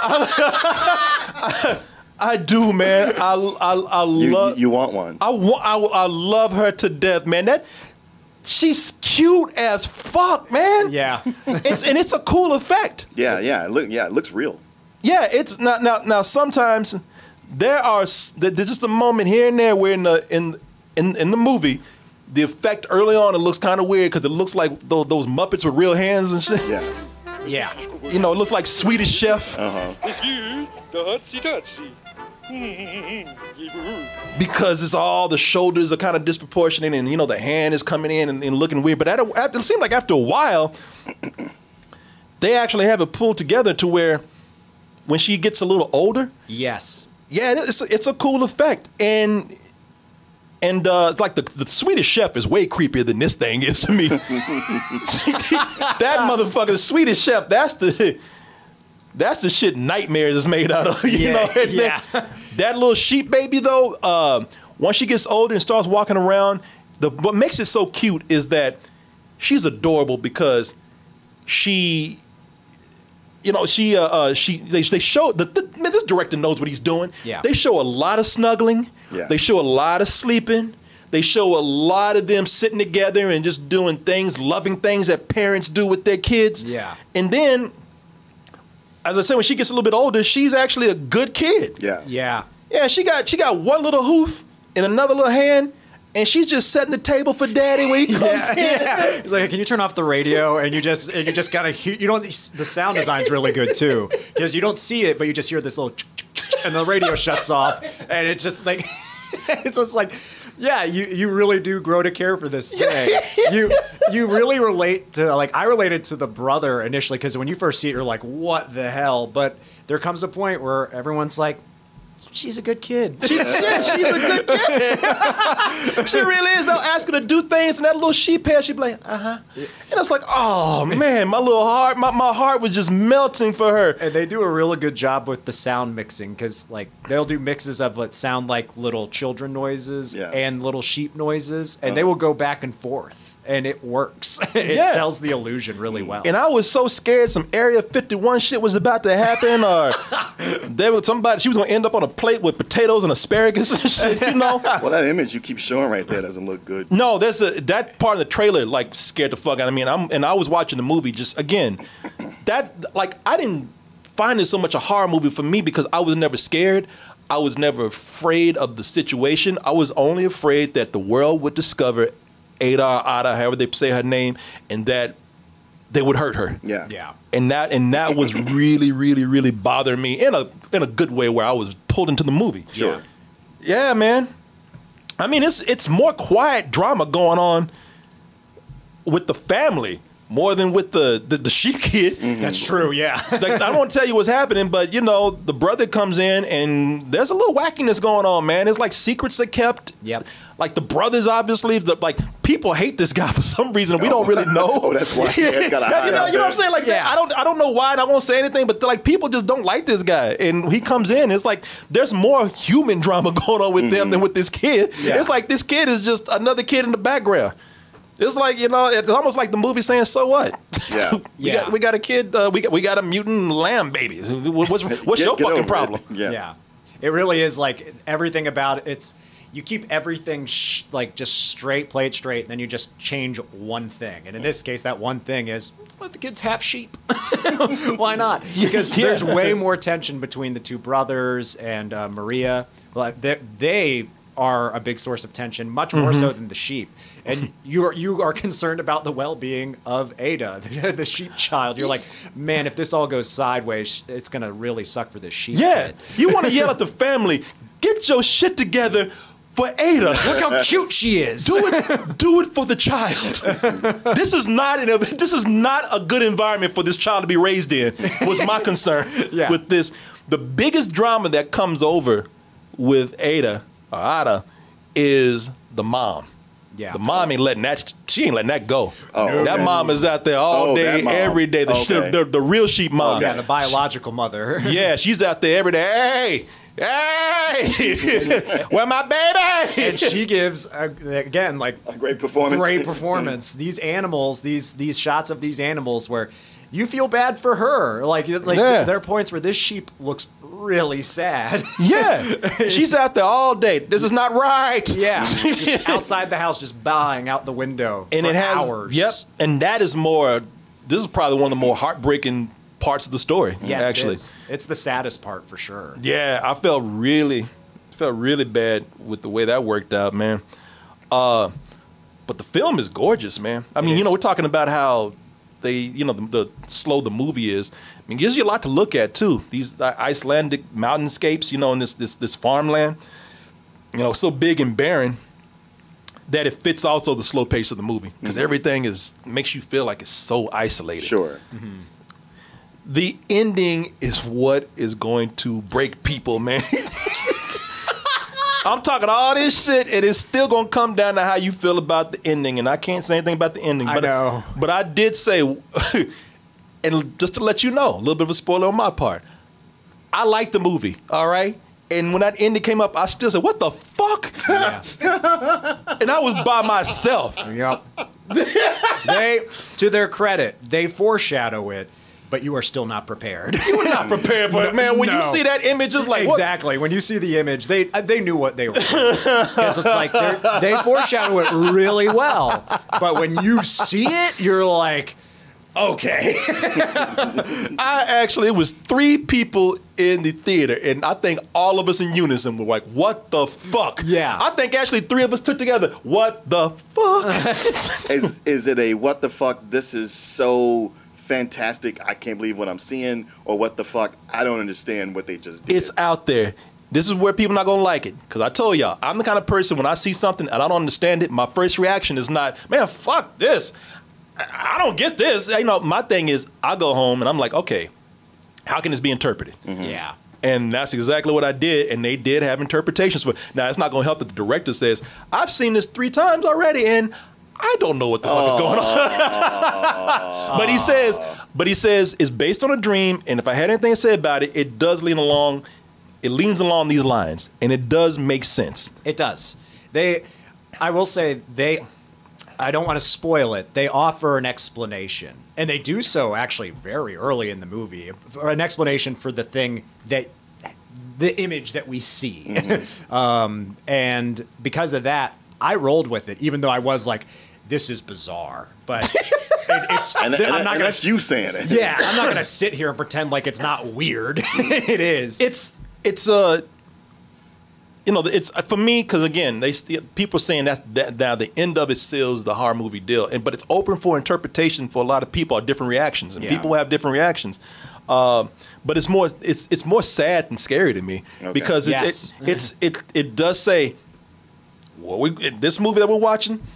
Speaker 1: I, I do, man. I, I, I
Speaker 2: You,
Speaker 1: love.
Speaker 2: you want one?
Speaker 1: I want. I, I love her to death, man. That she's cute as fuck, man.
Speaker 4: Yeah.
Speaker 1: It's, and it's a cool effect.
Speaker 2: Yeah, yeah. It look, yeah, it looks real.
Speaker 1: Yeah, it's not now. Now, sometimes there are s- there's just a moment here and there where in the in in, in the movie, the effect early on it looks kind of weird because it looks like those, those Muppets with real hands and shit.
Speaker 2: Yeah.
Speaker 4: Yeah.
Speaker 1: You know, it looks like Swedish Chef
Speaker 2: Uh-huh.
Speaker 1: because it's all the shoulders are kind of disproportionate and you know the hand is coming in and, and looking weird. But at a, at, it seemed like after a while, they actually have it pulled together to where when she gets a little older,
Speaker 4: Yes.
Speaker 1: yeah, it's a, it's a cool effect. And and uh, it's like the, the Swedish Chef is way creepier than this thing is to me. That motherfucker, the Swedish Chef, that's the that's the shit nightmares is made out of. You
Speaker 4: Yeah,
Speaker 1: know,
Speaker 4: yeah.
Speaker 1: That little sheep baby though, uh, once she gets older and starts walking around, the what makes it so cute is that she's adorable because she. You know, she, uh, uh, she, they, they show the, the man. This director knows what he's doing.
Speaker 4: Yeah.
Speaker 1: They show a lot of snuggling.
Speaker 2: Yeah.
Speaker 1: They show a lot of sleeping. They show a lot of them sitting together and just doing things, loving things that parents do with their kids.
Speaker 4: Yeah.
Speaker 1: And then, as I said, when she gets a little bit older, she's actually a good kid.
Speaker 2: Yeah.
Speaker 4: Yeah.
Speaker 1: Yeah. She got she got one little hoof and another little hand. And she's just setting the table for Daddy when he comes
Speaker 4: Yeah,
Speaker 1: in.
Speaker 4: yeah. It's like, can you turn off the radio? And you just and you just gotta hear. You don't. The sound design's really good too, because you don't see it, but you just hear this little, and the radio shuts off, and it's just like, it's just like, yeah, you you really do grow to care for this thing. You you really relate to like I related to the brother initially because when you first see it, you're like, what the hell? But there comes a point where everyone's like, she's a good kid.
Speaker 1: She's, yeah, she's a good kid. She really is. They'll ask her to do things, and that little sheep head, she'd be like, uh-huh. And it's like, oh, man, my little heart, my, my heart was just melting for her.
Speaker 4: And they do a really good job with the sound mixing because, like, they'll do mixes of what sound like little children noises
Speaker 2: Yeah.
Speaker 4: and little sheep noises, and they will go back and forth, and it works. It
Speaker 1: Yeah.
Speaker 4: sells the illusion really well.
Speaker 1: And I was so scared some Area fifty-one shit was about to happen, or there was somebody, she was going to end up on a plate with potatoes and asparagus and shit, you know?
Speaker 2: Well, that image you keep showing right there doesn't look good.
Speaker 1: No, there's a that part of the trailer like scared the fuck out of me. And I'm and I was watching the movie just again. That like I didn't find it so much a horror movie for me because I was never scared. I was never afraid of the situation. I was only afraid that the world would discover Ada, Ada, however they say her name, and that they would hurt her.
Speaker 2: Yeah.
Speaker 4: yeah.
Speaker 1: And that and that was really, really, really bothering me in a in a good way where I was pulled into the movie.
Speaker 2: Sure.
Speaker 1: Yeah, man. I mean, it's it's more quiet drama going on with the family more than with the the, the sheep kid.
Speaker 2: Mm-hmm.
Speaker 4: That's true. Yeah.
Speaker 1: Like, I don't want to tell you what's happening, but you know, the brother comes in and there's a little wackiness going on, man. It's like secrets are kept.
Speaker 4: Yep.
Speaker 1: Like the brothers, obviously, the, like people hate this guy for some reason. We don't really know.
Speaker 2: Oh, that's why he has gotta hide
Speaker 1: you know,
Speaker 2: out
Speaker 1: you know what I'm
Speaker 2: there.
Speaker 1: saying? Like,
Speaker 4: Yeah.
Speaker 1: I don't, I don't know why. And I won't say anything, but like people just don't like this guy. And he comes in, it's like there's more human drama going on with
Speaker 2: Mm-hmm.
Speaker 1: them than with this kid.
Speaker 4: Yeah.
Speaker 1: It's like this kid is just another kid in the background. It's like, you know, it's almost like the movie saying, "So what?"
Speaker 2: Yeah.
Speaker 1: we
Speaker 4: Yeah.
Speaker 1: got we got a kid. Uh, we got we got a mutant lamb baby. What's what's
Speaker 2: Get-
Speaker 1: your
Speaker 2: get
Speaker 1: fucking
Speaker 2: over it.
Speaker 1: problem?
Speaker 2: Yeah.
Speaker 4: Yeah. It really is like everything about it. It's you keep everything sh- like just straight, play it straight, and then you just change one thing. And in this case, that one thing is let the kids have sheep. Why not? Because
Speaker 1: Yeah.
Speaker 4: there's way more tension between the two brothers and uh, Maria. Like they they are a big source of tension, much more so than the sheep. And you are you are concerned about the well-being of Ada, the, the sheep child. You're like, man, if this all goes sideways, it's gonna really suck for this sheep.
Speaker 1: Yeah,
Speaker 4: kid.
Speaker 1: you want to yell at the family, get your shit together for Ada.
Speaker 4: Look how cute she is.
Speaker 1: Do it, do it for the child. This is not in a, this is not a good environment for this child to be raised in. Was my concern
Speaker 4: Yeah.
Speaker 1: with this. The biggest drama that comes over with Ada or Ada is the mom.
Speaker 4: Yeah.
Speaker 1: The mom ain't letting that. She ain't letting that go.
Speaker 2: Oh,
Speaker 1: that
Speaker 2: okay.
Speaker 1: mom is out there all
Speaker 2: Oh,
Speaker 1: day,
Speaker 2: that mom.
Speaker 1: every day. The,
Speaker 2: Okay.
Speaker 1: the, the, the real sheep mom.
Speaker 4: Yeah, the biological mother.
Speaker 1: Yeah, she's out there every day. Hey, hey, where my baby?
Speaker 4: And she gives uh, again like
Speaker 2: A great performance.
Speaker 4: great performance. These animals, these these shots of these animals where you feel bad for her. Like like
Speaker 1: Yeah.
Speaker 4: there are points where this sheep looks really sad.
Speaker 1: Yeah, she's out there all day. This is not right.
Speaker 4: Yeah, just outside the house, just bowing out the window
Speaker 1: and
Speaker 4: for
Speaker 1: it has
Speaker 4: hours.
Speaker 1: Yep, and that is more. This is probably one of the more heartbreaking parts of the story.
Speaker 4: Yes,
Speaker 1: actually,
Speaker 4: it is. It's the saddest part for sure.
Speaker 1: yeah, I felt really, felt really bad with the way that worked out, man. Uh, but the film is gorgeous, man. I mean, you
Speaker 4: is.
Speaker 1: know, we're talking about how they, you know, the, the slow the movie is. I mean, it gives you a lot to look at too. These uh, Icelandic mountainscapes, you know, in this this this farmland, you know, so big and barren that it fits also the slow pace of the movie because everything is makes you feel like it's so isolated.
Speaker 2: Sure.
Speaker 1: The ending is what is going to break people, man. I'm talking all this shit, and it's still gonna come down to how you feel about the ending. And I can't say anything about the ending.
Speaker 4: I
Speaker 1: but
Speaker 4: know.
Speaker 1: But I did say, and just to let you know, a little bit of a spoiler on my part. I liked the movie, all right? And when that ending came up, I still said, what the fuck?
Speaker 4: Yeah.
Speaker 1: And I was by myself.
Speaker 4: Yep. They, to their credit, they foreshadow it, but you are still not prepared.
Speaker 1: You were not prepared for it, man. When you
Speaker 4: No.
Speaker 1: see that image, it's like, what?
Speaker 4: Exactly. When you see the image, they uh, they knew what they were doing. Because it's like they're- they foreshadow it really well. But when you see it, you're like, okay.
Speaker 1: I actually, it was three people in the theater, and I think all of us in unison were like, what the fuck?
Speaker 4: Yeah.
Speaker 1: I think actually three of us took together, what the fuck?
Speaker 2: is is it a what the fuck? This is so fantastic. I can't believe what I'm seeing, or what the fuck? I don't understand what they just did.
Speaker 1: It's out there. This is where people not gonna like it. Because I told y'all, I'm the kind of person when I see something and I don't understand it, my first reaction is not, man, fuck this. I I don't get this. You know, my thing is I go home and I'm like, okay, how can this be interpreted?
Speaker 4: Yeah.
Speaker 1: And that's exactly what I did, and they did have interpretations for it. Now, it's not going to help that the director says, I've seen this three times already, and I don't know what the fuck is going on. But he says, but he says it's based on a dream, and if I had anything to say about it, it does lean along, it leans along these lines, and it does make sense.
Speaker 4: It does. They, I will say, they, I don't want to spoil it. They offer an explanation, and they do so actually very early in the movie, for an explanation for the thing that, the image that we see.
Speaker 2: Mm-hmm.
Speaker 4: um, and because of that, I rolled with it, even though I was like, this is bizarre. But it, it's,
Speaker 2: and, and,
Speaker 4: I'm not
Speaker 2: and
Speaker 4: gonna
Speaker 2: that's you saying it.
Speaker 4: Yeah, I'm not gonna sit here and pretend like it's not weird. It is.
Speaker 1: It's it's uh you know it's for me because again they people are saying that that now the end of it seals the horror movie deal, and but it's open for interpretation for a lot of people, or different reactions, and
Speaker 4: Yeah.
Speaker 1: people have different reactions. Uh, but it's more it's it's more sad and scary to me
Speaker 2: Okay.
Speaker 1: because it,
Speaker 4: Yes.
Speaker 1: it it's it it does say, well, we this movie that we're watching,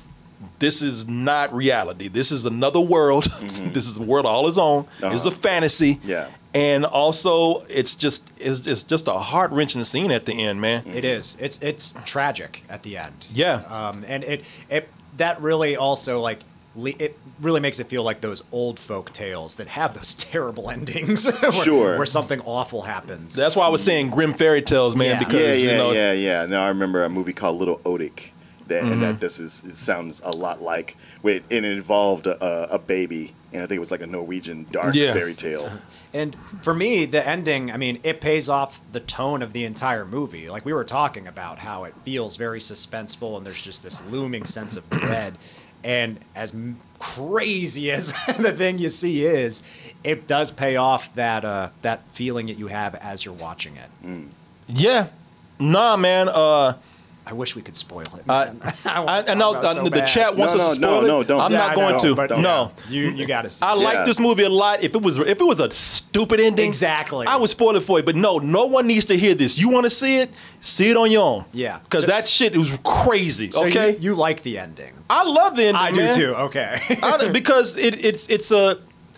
Speaker 1: this is not reality. This is another world. Mm-hmm. This is a world all its own. Uh-huh. It's a fantasy.
Speaker 2: Yeah.
Speaker 1: And also, it's just it's, it's just a heart wrenching scene at the end, man.
Speaker 4: It is. It's it's tragic at the end.
Speaker 1: Yeah.
Speaker 4: Um, and it it that really also like le- it really makes it feel like those old folk tales that have those terrible endings. where,
Speaker 2: Sure.
Speaker 4: Where something awful happens.
Speaker 1: That's why I was saying grim fairy tales, man.
Speaker 4: Yeah.
Speaker 1: Because
Speaker 2: Yeah, yeah,
Speaker 1: you know,
Speaker 2: yeah, yeah. Now I remember a movie called Little Odick. That,
Speaker 1: Mm-hmm.
Speaker 2: and that this is it sounds a lot like, and it involved a, a baby, and I think it was like a Norwegian dark
Speaker 1: Yeah.
Speaker 2: fairy tale.
Speaker 4: And for me, the ending, I mean, it pays off the tone of the entire movie. Like we were talking about how it feels very suspenseful and there's just this looming sense of dread. And as m- crazy as the thing you see is, it does pay off that uh, that feeling that you have as you're watching it.
Speaker 2: Mm.
Speaker 1: yeah, nah, man. Uh,
Speaker 4: I wish we could spoil it.
Speaker 1: I,
Speaker 4: man.
Speaker 1: I,
Speaker 4: want to
Speaker 1: I know
Speaker 4: talk about it so
Speaker 1: uh, the
Speaker 4: bad.
Speaker 1: chat wants
Speaker 2: No,
Speaker 1: us to
Speaker 2: no,
Speaker 1: spoil
Speaker 2: no,
Speaker 1: it.
Speaker 2: no, don't.
Speaker 1: I'm
Speaker 4: Yeah,
Speaker 1: not
Speaker 4: I
Speaker 1: going
Speaker 4: know,
Speaker 1: to.
Speaker 4: but
Speaker 1: No.
Speaker 4: You you got to see.
Speaker 1: I
Speaker 4: it.
Speaker 1: like
Speaker 2: Yeah.
Speaker 1: this movie a lot. If it was if it was a stupid ending,
Speaker 4: Exactly.
Speaker 1: I would spoil it for you. But no, no one needs to hear this. You want to see it? See it on your own.
Speaker 4: Yeah.
Speaker 1: because
Speaker 4: So-
Speaker 1: that shit was crazy.
Speaker 4: So
Speaker 1: okay,
Speaker 4: you, you like the ending?
Speaker 1: I love the ending.
Speaker 4: I do
Speaker 1: man.
Speaker 4: too. Okay.
Speaker 1: I, because it, it's it's a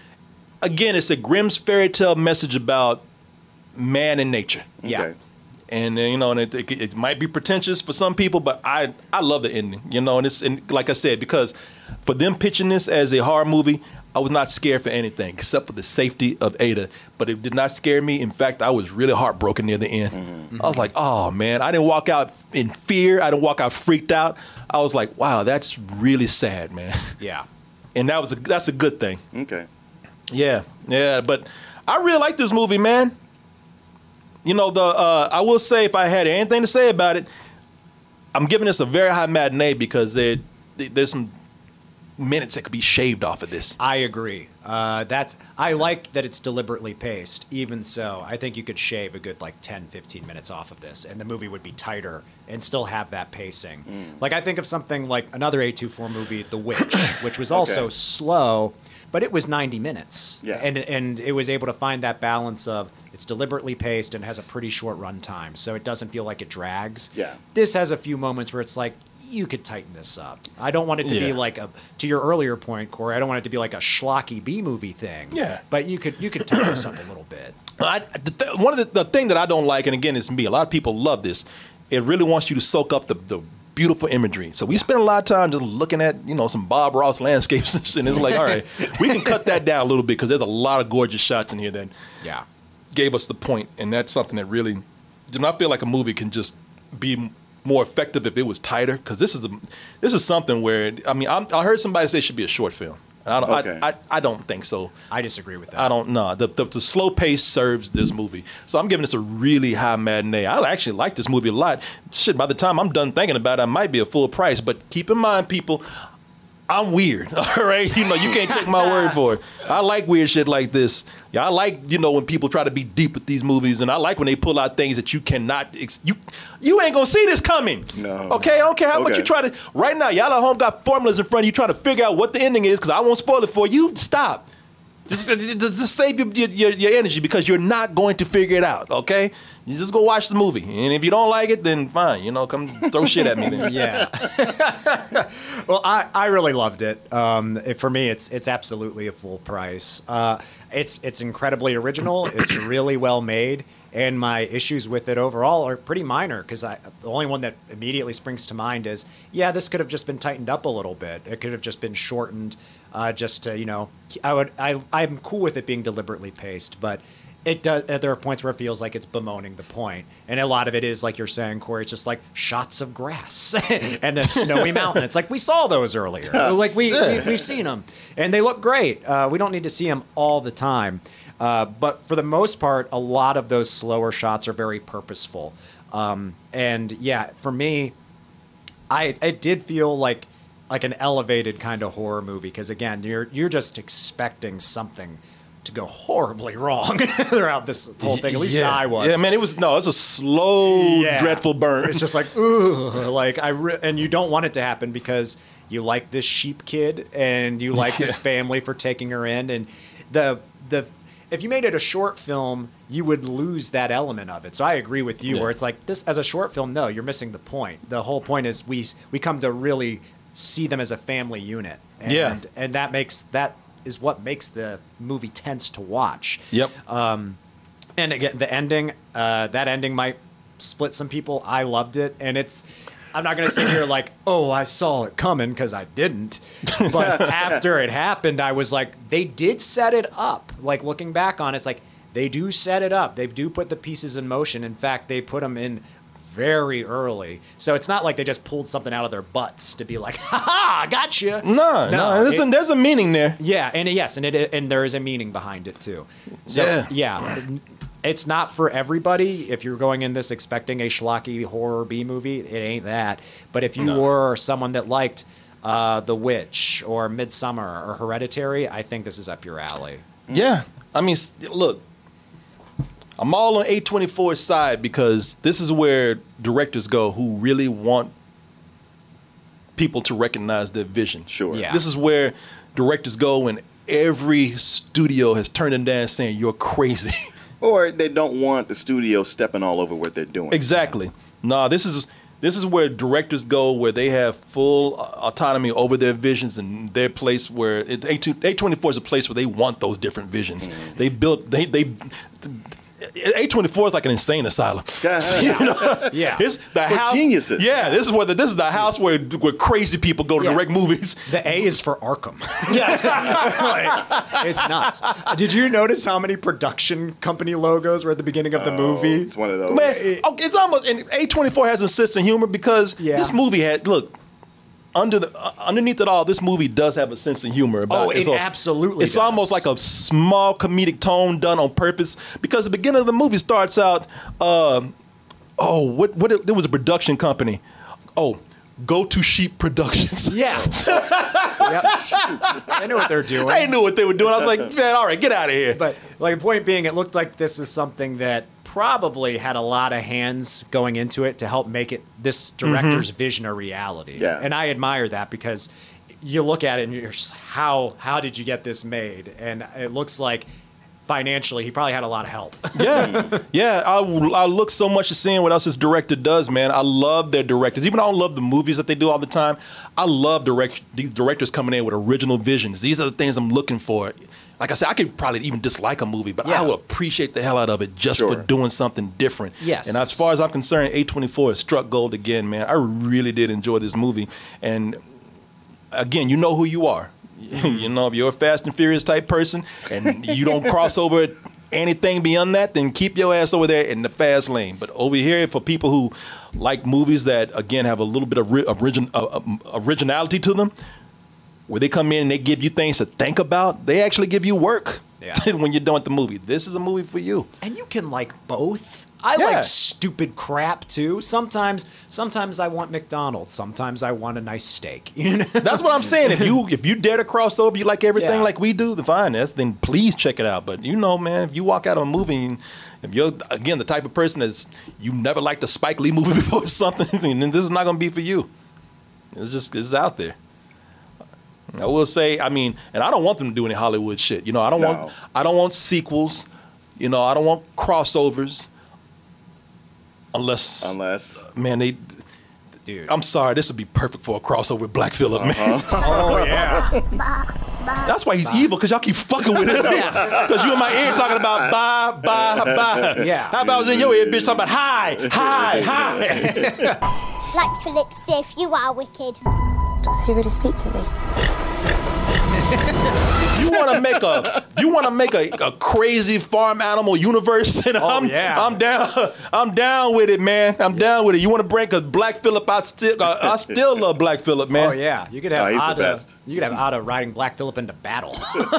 Speaker 1: again it's a Grimm's fairy tale message about man and nature.
Speaker 4: Yeah.
Speaker 2: Okay.
Speaker 1: And uh, you know, and it, it, it might be pretentious for some people, but I I love the ending. You know, and it's and like I said, because for them pitching this as a horror movie, I was not scared for anything except for the safety of Ada. But it did not scare me. In fact, I was really heartbroken near the end.
Speaker 2: Mm-hmm.
Speaker 1: I was like, oh man, I didn't walk out in fear. I didn't walk out freaked out. I was like, wow, that's really sad, man.
Speaker 4: Yeah.
Speaker 1: And that was a, that's a good thing.
Speaker 2: Okay.
Speaker 1: Yeah, yeah, but I really like this movie, man. You know, the uh, I will say if I had anything to say about it, I'm giving this a very high matinee because there, there's some minutes that could be shaved off of this.
Speaker 4: I agree. Uh, that's I like that it's deliberately paced. Even so, I think you could shave a good like ten, fifteen minutes off of this, and the movie would be tighter and still have that pacing.
Speaker 2: Mm.
Speaker 4: Like I think of something like another A twenty-four movie, The Witch, which was also
Speaker 2: Okay.
Speaker 4: slow, but it was ninety minutes.
Speaker 2: Yeah.
Speaker 4: And and it was able to find that balance of it's deliberately paced and has a pretty short run time, so it doesn't feel like it drags.
Speaker 2: Yeah.
Speaker 4: This has a few moments where it's like, you could tighten this up. I don't want it to be
Speaker 1: Yeah.
Speaker 4: like a, to your earlier point, Corey, I don't want it to be like a schlocky B movie thing.
Speaker 1: Yeah.
Speaker 4: But you could you could tighten this up a little bit.
Speaker 1: I, the th- one of the, the thing that I don't like, and again, it's me. A lot of people love this. It really wants you to soak up the, the beautiful imagery. So we spend a lot of time just looking at you know some Bob Ross landscapes and shit. And it's like, all right, we can cut that down a little bit because there's a lot of gorgeous shots in here that
Speaker 4: Yeah.
Speaker 1: gave us the point, and that's something that really, do not feel like a movie can just be m- more effective if it was tighter. Because this is a, this is something where I mean I'm, I heard somebody say it should be a short film. And I don't,
Speaker 2: Okay.
Speaker 1: I, I, I don't think so.
Speaker 4: I disagree with that.
Speaker 1: I don't know. The, the the slow pace serves this movie, so I'm giving this a really high matinee. I actually like this movie a lot. Shit, by the time I'm done thinking about it, I might be a full price. But keep in mind, people, I'm weird. All right, you know, you can't take my word for it. I like weird shit like this. Yeah, I like you know when people try to be deep with these movies, and I like when they pull out things that you cannot. Ex- you you ain't gonna see this coming.
Speaker 2: No.
Speaker 1: Okay, I don't care how much
Speaker 2: Okay.
Speaker 1: you try to. Right now, y'all at home got formulas in front of you trying to figure out what the ending is because I won't spoil it for you. Stop. Just, just save your, your your energy because you're not going to figure it out. Okay, you just go watch the movie, and if you don't like it, then fine. You know, come throw shit at me. Then.
Speaker 4: Yeah. Well, I, I really loved it. Um, it. For me, it's it's absolutely a full price. Uh, it's it's incredibly original. It's really well made, and my issues with it overall are pretty minor. Because I the only one that immediately springs to mind is yeah, this could have just been tightened up a little bit. It could have just been shortened, uh, just to you know. I would I I'm cool with it being deliberately paced, but. It does. There are points where it feels like it's bemoaning the point, and a lot of it is like you're saying, Corey. It's just like shots of grass and a snowy mountain. It's like we saw those earlier. Like we, we we've seen them, and they look great. Uh, we don't need to see them all the time, uh, but for the most part, a lot of those slower shots are very purposeful. Um, and yeah, for me, I it did feel like like an elevated kind of horror movie because again, you're you're just expecting something to go horribly wrong throughout this whole thing. At least
Speaker 1: yeah.
Speaker 4: I was.
Speaker 1: Yeah, man, it was no, it was a slow,
Speaker 4: Yeah.
Speaker 1: dreadful burn.
Speaker 4: It's just like, ugh, like I re- and you don't want it to happen because you like this sheep kid and you like this
Speaker 1: Yeah.
Speaker 4: family for taking her in, and the the if you made it a short film, you would lose that element of it. So I agree with you,
Speaker 1: Yeah.
Speaker 4: where it's like this as a short film, no, you're missing the point. The whole point is we we come to really see them as a family unit. And,
Speaker 1: Yeah.
Speaker 4: and that makes that is what makes the movie tense to watch.
Speaker 1: Yep.
Speaker 4: Um, and again, the ending, uh, that ending might split some people. I loved it, and it's. I'm not going to sit here like, oh, I saw it coming, because I didn't. But after it happened, I was like, they did set it up. Like, looking back on it, it's like, they do set it up. They do put the pieces in motion. In fact, they put them in very early. So it's not like they just pulled something out of their butts to be like, ha ha, I got you.
Speaker 1: No, no, there's,
Speaker 4: it-
Speaker 1: a, there's a meaning there.
Speaker 4: yeah, and yes, and it and there is a meaning behind it too. So
Speaker 1: Yeah.
Speaker 4: yeah, it's not for everybody. If you're going in this expecting a schlocky horror B movie, it ain't that. But if you
Speaker 1: No.
Speaker 4: were someone that liked uh, The Witch or Midsummer or Hereditary, I think this is up your alley.
Speaker 1: Yeah. I mean, s- look, I'm all on A twenty-four's side because this is where directors go who really want people to recognize their vision.
Speaker 2: Sure.
Speaker 4: Yeah.
Speaker 1: This is where directors go when every studio has turned them down saying, you're crazy.
Speaker 2: Or they don't want the studio stepping all over what they're doing.
Speaker 1: Exactly. No, this is this is where directors go where they have full uh, autonomy over their visions and their place where it, A twenty-four is a place where they want those different visions.
Speaker 2: Mm.
Speaker 1: They built they they A twenty-four is like an insane asylum. You know?
Speaker 4: Yeah.
Speaker 1: It's the
Speaker 2: For
Speaker 1: house,
Speaker 2: geniuses.
Speaker 1: Yeah, this is where the, this is the house where where crazy people go to
Speaker 4: Yeah.
Speaker 1: direct movies.
Speaker 4: The A is for Arkham. Like, it's nuts. Did you notice how many production company logos were at the beginning of the movie?
Speaker 2: It's one of those.
Speaker 1: Man, it- it's almost and A twenty-four has a sense of humor because
Speaker 4: Yeah.
Speaker 1: this movie had look under the uh, underneath it all. This movie does have a sense of humor about
Speaker 4: Oh, it
Speaker 1: it's al-
Speaker 4: absolutely
Speaker 1: It's
Speaker 4: does.
Speaker 1: almost like a small comedic tone done on purpose because the beginning of the movie starts out. Um, oh, what what? There was a production company. Oh. Go to Sheep Productions.
Speaker 4: Yeah. Yep. I know what they're doing.
Speaker 1: I knew what they were doing. I was like, man, all right, get out of here.
Speaker 4: But like the point being, it looked like this is something that probably had a lot of hands going into it to help make it this director's vision a reality.
Speaker 2: Yeah.
Speaker 4: And I admire that because you look at it and you're just, how how did you get this made? And it looks like financially he probably had a lot of help.
Speaker 1: Yeah, yeah. I, I look so much at seeing what else this director does, man. I love their directors. Even though I don't love the movies that they do all the time, I love direct these directors coming in with original visions. These are the things I'm looking for. Like I said, I could probably even dislike a movie, but
Speaker 4: Yeah.
Speaker 1: I will appreciate the hell out of it just
Speaker 2: Sure.
Speaker 1: for doing something different.
Speaker 4: Yes.
Speaker 1: And as far as I'm concerned, A twenty-four has struck gold again, man. I really did enjoy this movie. And again, you know who you are. You know, if you're a Fast and Furious type person and you don't cross over anything beyond that, then keep your ass over there in the fast lane. But over here, for people who like movies that, again, have a little bit of ri- origin, uh, uh, originality to them, where they come in and they give you things to think about, they actually give you work
Speaker 4: Yeah.
Speaker 1: when you're done with the movie. This is a movie for you.
Speaker 4: And you can like both. I
Speaker 1: Yeah.
Speaker 4: like stupid crap too. Sometimes sometimes I want McDonald's. Sometimes I want a nice steak. You know?
Speaker 1: That's what I'm saying. If you if you dare to cross over, you like everything
Speaker 4: Yeah.
Speaker 1: like we do, then fine. That's, then please check it out. But you know, man, if you walk out of a movie, and if you're again the type of person that's you never liked a Spike Lee movie before or something, then this is not going to be for you. It's just it's out there. I will say, I mean, and I don't want them to do any Hollywood shit. You know, I don't
Speaker 2: No.
Speaker 1: want I don't want sequels. You know, I don't want crossovers. Unless,
Speaker 2: Unless.
Speaker 1: man, they.
Speaker 4: Dude.
Speaker 1: I'm sorry, this would be perfect for a crossover with Black Phillip, man.
Speaker 4: oh yeah.
Speaker 1: That's why he's evil, because y'all keep fucking with him.
Speaker 4: Yeah.
Speaker 1: Because you in my ear talking about bye, bye, bye.
Speaker 4: Yeah.
Speaker 1: How about I was in your ear, bitch, talking about hi, hi, hi.
Speaker 6: Black Phillip Sif, you are wicked.
Speaker 8: Does he really speak to thee?
Speaker 1: You want to make a, you want to make a, a crazy farm animal universe, and I'm,
Speaker 4: yeah.
Speaker 1: I'm down, I'm down with it, man. I'm down with it. You want to bring a Black Phillip? I still, uh, I still love Black Phillip, man.
Speaker 4: Oh yeah. You could have
Speaker 2: Oh, he's the
Speaker 4: Ada.
Speaker 2: best.
Speaker 4: You could have Ada riding Black Phillip into battle.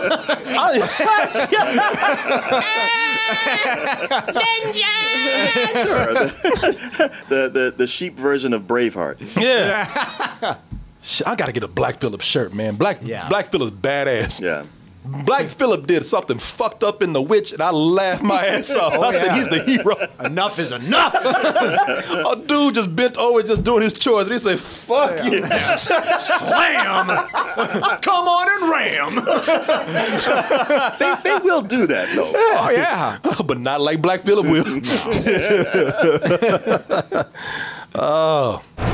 Speaker 2: the, the the sheep version of Braveheart.
Speaker 1: Yeah. Shit, I gotta get a Black Phillip shirt, man. Black
Speaker 4: Yeah.
Speaker 1: Black Phillip's badass.
Speaker 2: Yeah.
Speaker 1: Black Phillip did something fucked up in The Witch, and I laughed my ass off. I said,
Speaker 4: yeah.
Speaker 1: he's the hero.
Speaker 4: Enough is enough.
Speaker 1: A dude just bent over just doing his chores, and he said, fuck you.
Speaker 4: Slam. Come on and ram.
Speaker 2: They, they will do that, though.
Speaker 4: Oh yeah.
Speaker 1: But not like Black Phillip will. Oh.